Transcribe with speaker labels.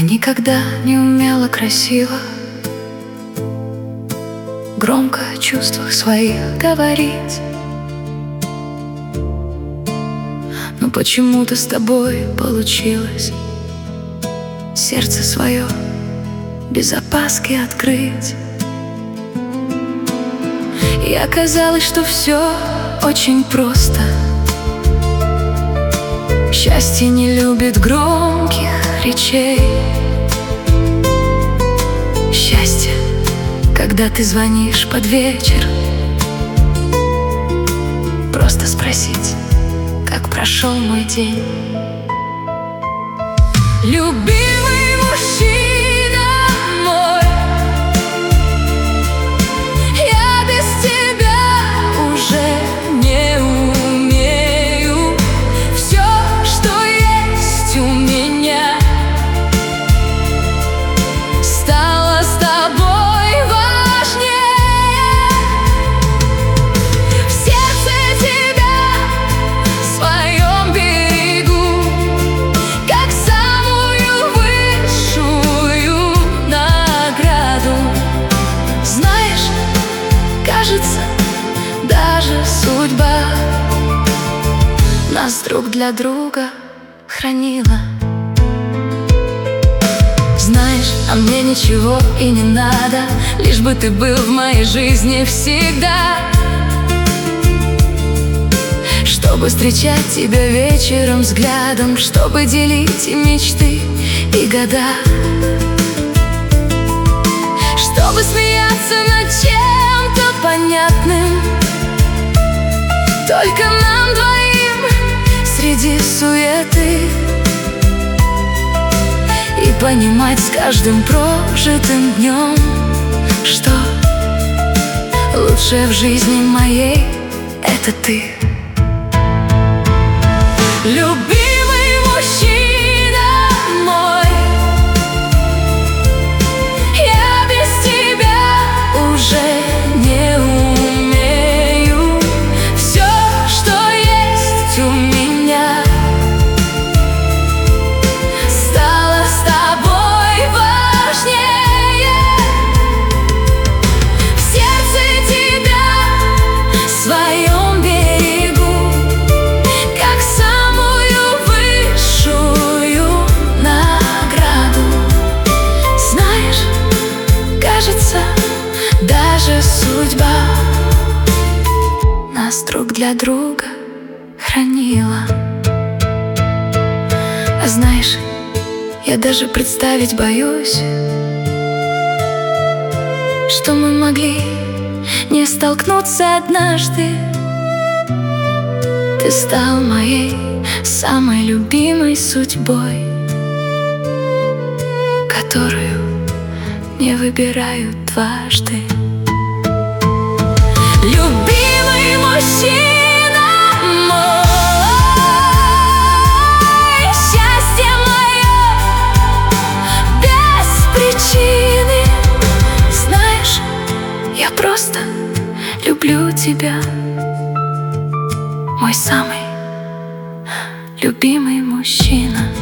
Speaker 1: никогда не умела красиво громко о чувствах своих говорить. Но почему-то с тобой получилось сердце свое без опаски открыть. И оказалось, что все очень просто. Счастье не любит громких речей. Счастье, когда ты звонишь под вечер, просто спросить, как прошел мой день. Любимый мужчина мой, я без тебя уже не умею. Все, что есть у меня, стало с тобой важнее. В сердце тебя в своем берегу, как самую высшую награду. Знаешь, кажется, даже судьба нас друг для друга хранила. Знаешь, а мне ничего и не надо, лишь бы ты был в моей жизни всегда. Чтобы встречать тебя вечером взглядом, чтобы делить и мечты, и года, чтобы смеяться над чем-то понятным только нам двоим среди суеты. И понимать с каждым прожитым днем, что лучшее в жизни моей — это ты. Любимый мужчина мой, я без тебя уже не умею. Все, что есть у меня, стало с тобой важнее. В сердце тебя в своем берегу, как самую высшую награду. Знаешь, кажется, даже судьба нас друг для друга хранила. А знаешь, я даже представить боюсь, что мы могли не столкнуться однажды. Ты стал моей самой любимой судьбой, которую не выбирают дважды. Любимый мужчина мой, счастье мое без причины. Знаешь, я просто люблю тебя, мой самый любимый мужчина.